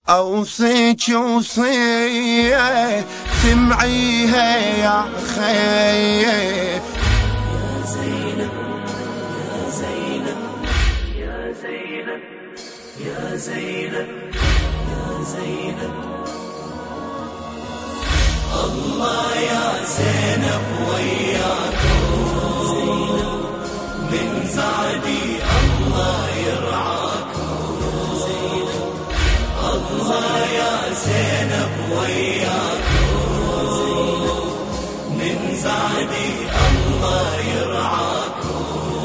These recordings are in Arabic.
أوصيك وصية سمعيها يا خي. يا زينب يا زينب يا زينب يا زينب يا زينب، الله يا زينب وياكم من زعدي الله يرعاكم. الله يا زينب وياكم من زعدي الله يرعاكم.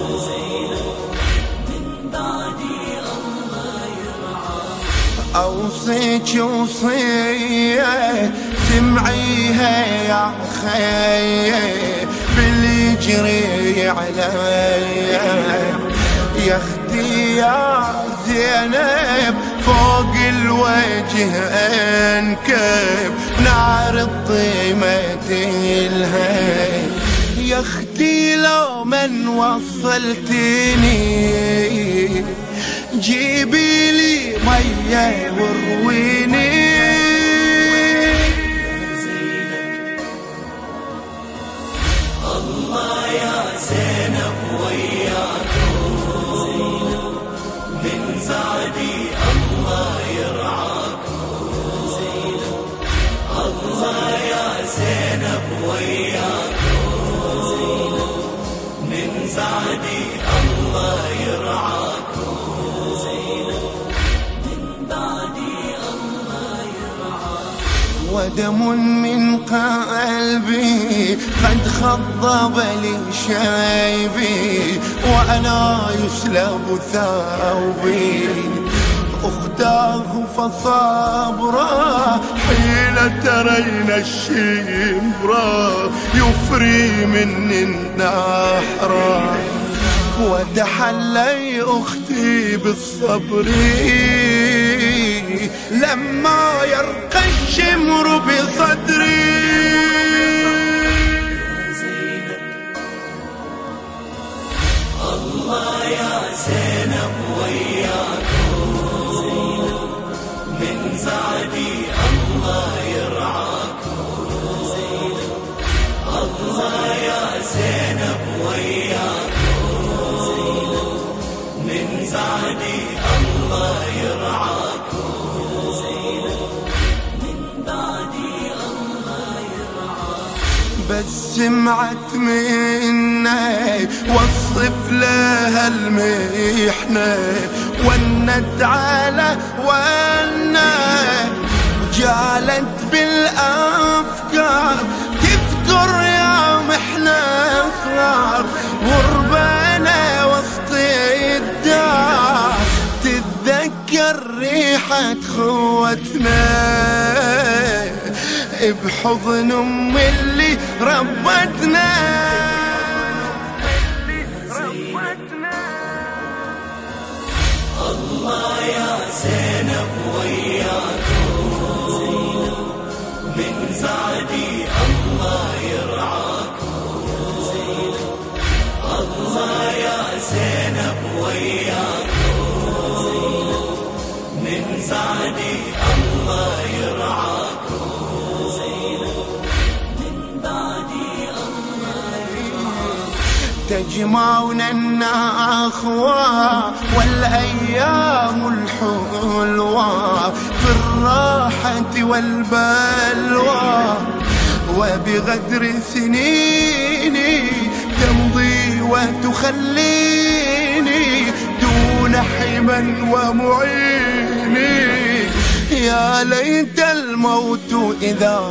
من بعدي الله يرعاكم. أوصيك وصية سمعيها يا خي باللي يجري علي. يا اختي يا زينب فوق الوجه انكب نار الطيمة الهي. يا اختي لو من وصلتيني جيبي لي مية ورويني. الله يا زينب وياكم من زعدي الله يرعاكم. الله يا زينب وياكم من زعدي الله يرعاكم. من بعدي الله يرعاكم. ودم من قلبي قد خضب لي شيبي وأنا يسلب ثوبي. أختاه فصبرا حين ترين الشمرا يفري مني النحرا. وتحلي أختي بالصبر لما يرقى الشمر بصدري. الله يا زينب وياكم من زعدي الله يرعاكم. الله يا زينب وياكم من زعدي الله يرعاكم. من بعدي الله يرعاكم. بس سمعت مني وصف لها المحنة ونت على جالت بالأفكار تذكر يا محنة صغار غربانة وسط الدار. تتذكر ريحة خوتنا بحضن أم اللي ربتنا. الله يا زينب وياكم من زعدي الله يرعاكم. الله يا زينب وياكم من زعدي الله يرعاكم. من بعدي الله يرعاكم. تجمعنا النخوة والأيام الحلوة في الراحة والبلوى. وبغدر سنيني تمضي وتخليني دون حما ومعيني. يا ليت الموت إذا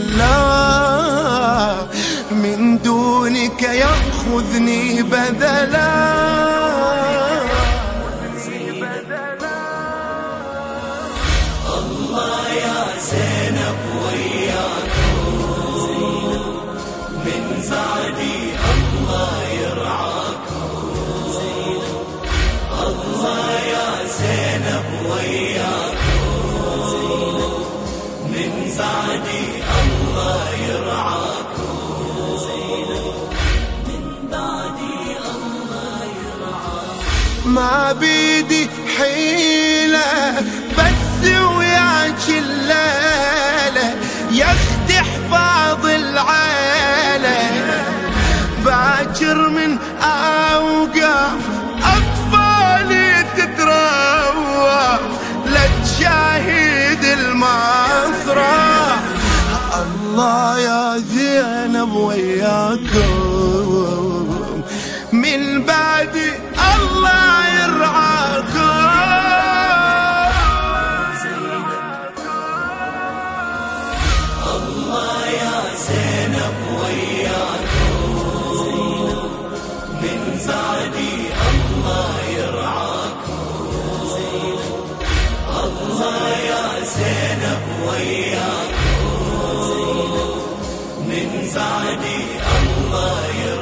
حلا من دونك يأخذني بدلا. الله يا زينب وياكم من زعدي الله يرعاكم. الله يا زينب وياكم من زعدي الله يرعاكم. من بعدي الله يرعاكم. ما بيدي حيلة بس ويا وياكم، من بعد الله يرعاكم. الله يا زينب وياكم، من بعدي الله يرعاكم. الله يا زينب وياكم، من بعدي الله يرعاكم.